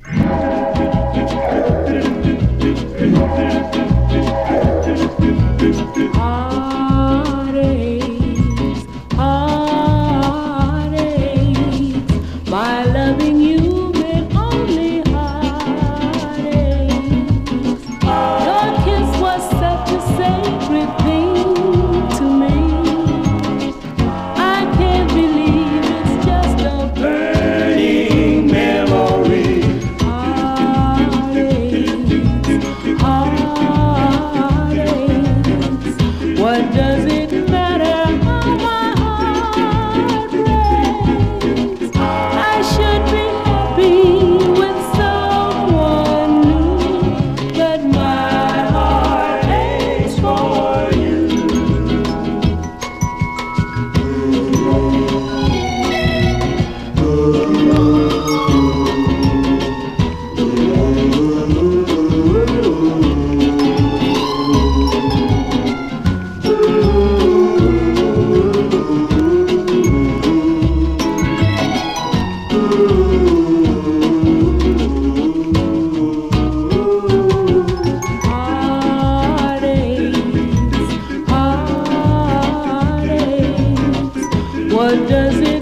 Heartaches, heartaches, my loving you meant only heartaches. Your kiss was such a sacred thing to me. I can't believe it's just a burning memory. Heartaches, heartaches, what does it matter how my heart breaks? I should be happy with someone new, but my heart aches for you. Heartaches, heartaches, what does it